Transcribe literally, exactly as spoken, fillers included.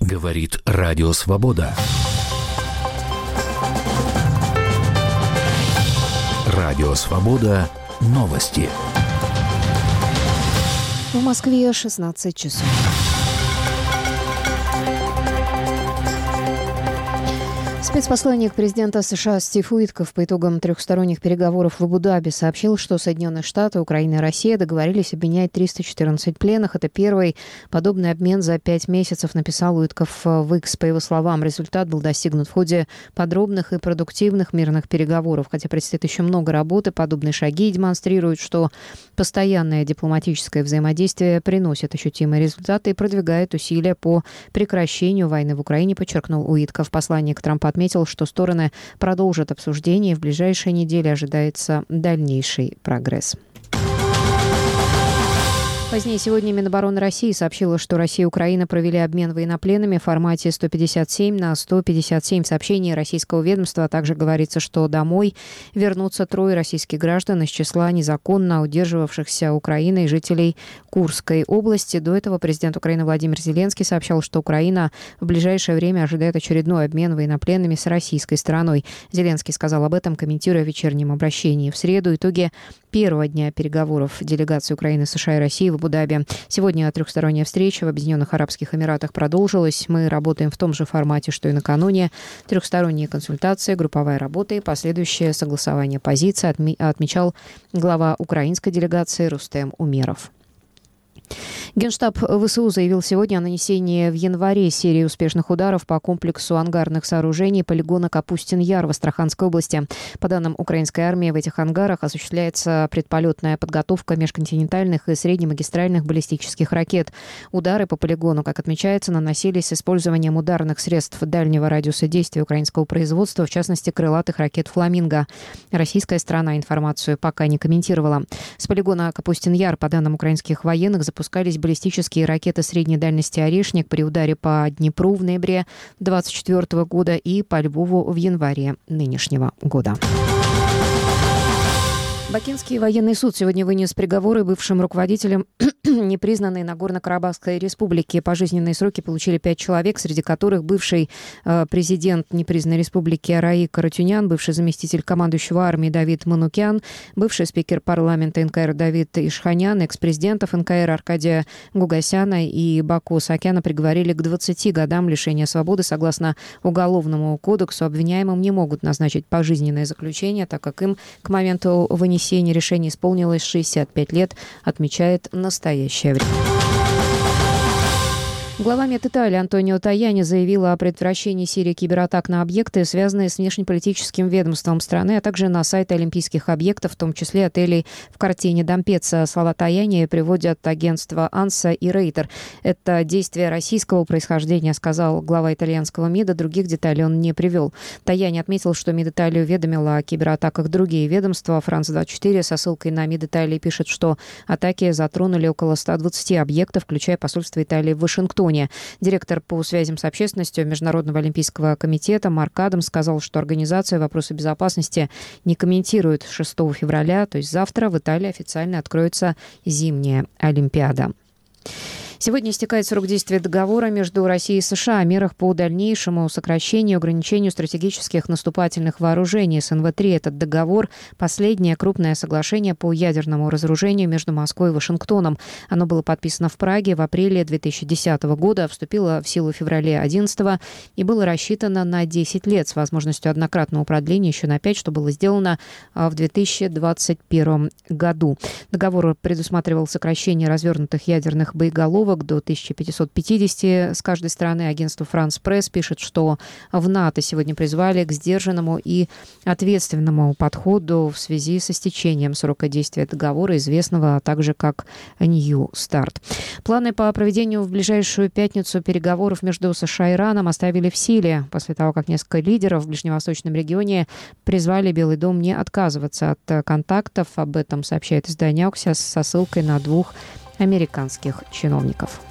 Говорит Радио Свобода. Радио Свобода. Новости. В Москве шестнадцать часов. Спецпосланник президента США Стив Уитков по итогам трехсторонних переговоров в Абу-Даби сообщил, что Соединенные Штаты, Украина и Россия договорились обменять триста четырнадцать пленных. Это первый подобный обмен за пять месяцев, написал Уитков в X. По его словам, результат был достигнут в ходе подробных и продуктивных мирных переговоров. Хотя предстоит еще много работы, подобные шаги демонстрируют, что постоянное дипломатическое взаимодействие приносит ощутимые результаты и продвигает усилия по прекращению войны в Украине, подчеркнул Уитков. Посланник Трампа отметил, что стороны продолжат обсуждение, и в ближайшие недели ожидается дальнейший прогресс. Позднее сегодня Минобороны России сообщила, что Россия и Украина провели обмен военнопленными в формате сто пятьдесят семь на сто пятьдесят семь. В сообщении российского ведомства также говорится, что домой вернутся трое российских граждан из числа незаконно удерживавшихся Украиной жителей Курской области. До этого президент Украины Владимир Зеленский сообщал, что Украина в ближайшее время ожидает очередной обмен военнопленными с российской стороной. Зеленский сказал об этом, комментируя в вечернем обращении. В среду итоги первого дня переговоров делегации Украины, США и России в Абу-Даби. Сегодня трехсторонняя встреча в Объединенных Арабских Эмиратах продолжилась. Мы работаем в том же формате, что и накануне. Трехсторонние консультации, групповая работа и последующее согласование позиций, отмечал глава украинской делегации Рустем Умеров. Генштаб ВСУ заявил сегодня о нанесении в январе серии успешных ударов по комплексу ангарных сооружений полигона Капустин-Яр в Астраханской области. По данным украинской армии, в этих ангарах осуществляется предполетная подготовка межконтинентальных и среднемагистральных баллистических ракет. Удары по полигону, как отмечается, наносились с использованием ударных средств дальнего радиуса действия украинского производства, в частности, крылатых ракет «Фламинго». Российская сторона информацию пока не комментировала. С полигона Капустин-Яр, по данным украинских военных, запускались баллистические ракеты средней дальности «Орешник» при ударе по Днепру в ноябре две тысячи двадцать четвёртого года и по Львову в январе нынешнего года. Бакинский военный суд сегодня вынес приговоры бывшим руководителям непризнанной Нагорно-Карабахской республики. Пожизненные сроки получили пять человек, среди которых бывший э, президент непризнанной республики Араи Каратюнян, бывший заместитель командующего армии Давид Манукян, бывший спикер парламента эн ка эр Давид Ишханян, экс-президентов эн ка эр Аркадия Гугасяна и Баку Саакяна приговорили к двадцати годам лишения свободы. Согласно Уголовному кодексу, обвиняемым не могут назначить пожизненное заключение, так как им к моменту вынесения решения исполнилось шестьдесят пять лет, отмечает настоящее время. Глава МИД Италии Антонио Таяни заявила о предотвращении серии кибератак на объекты, связанные с внешнеполитическим ведомством страны, а также на сайты олимпийских объектов, в том числе отелей в Картине Дампеца. Слова Таяни приводят агентство АНСА и Рейтер. Это действие российского происхождения, сказал глава итальянского МИДа. Других деталей он не привел. Таяни отметил, что МИД Италии уведомила о кибератаках другие ведомства. Франс двадцать четыре со ссылкой на МИД Италии пишет, что атаки затронули около ста двадцати объектов, включая посольство Италии в Вашингтоне. Директор по связям с общественностью Международного олимпийского комитета Марк Адамс сказал, что организация вопросы безопасности не комментирует. Шестого февраля, то есть завтра, в Италии официально откроется зимняя Олимпиада. Сегодня истекает срок действия договора между Россией и США о мерах по дальнейшему сокращению и ограничению стратегических наступательных вооружений эс эн вэ три. Этот договор – последнее крупное соглашение по ядерному разоружению между Москвой и Вашингтоном. Оно было подписано в Праге в апреле две тысячи десятого года, вступило в силу в феврале две тысячи одиннадцатого и было рассчитано на десять лет с возможностью однократного продления еще на пять, что было сделано в две тысячи двадцать первом году. Договор предусматривал сокращение развернутых ядерных боеголовок до тысяча пятьсот пятидесяти с каждой стороны. Агентство France Press пишет, что в НАТО сегодня призвали к сдержанному и ответственному подходу в связи с истечением срока действия договора, известного также как New Start. Планы по проведению в ближайшую пятницу переговоров между США и Ираном оставили в силе после того, как несколько лидеров в ближневосточном регионе призвали Белый дом не отказываться от контактов. Об этом сообщает издание Axios со ссылкой на двух американских чиновников.